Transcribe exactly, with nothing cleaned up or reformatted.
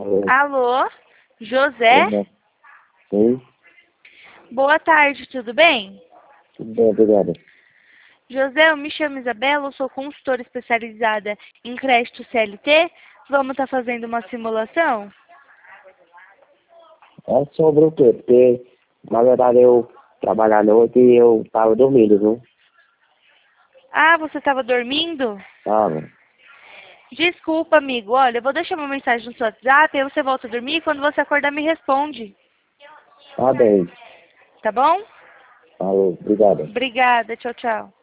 Alô, José? Sim, Boa tarde, tudo bem? tudo bem, obrigado. José, eu me chamo Isabela, eu sou consultora especializada em crédito C L T. Vamos estar fazendo uma simulação? É sobre o quê? Porque, na verdade, eu trabalho à noite e eu tava dormindo, viu? Ah, você estava dormindo? Tava. Desculpa, amigo. Olha, eu vou deixar uma mensagem no seu WhatsApp, aí você volta a dormir e quando você acordar me responde. Tá bem. Tá bom? Falou, obrigado. Obrigada, tchau, tchau.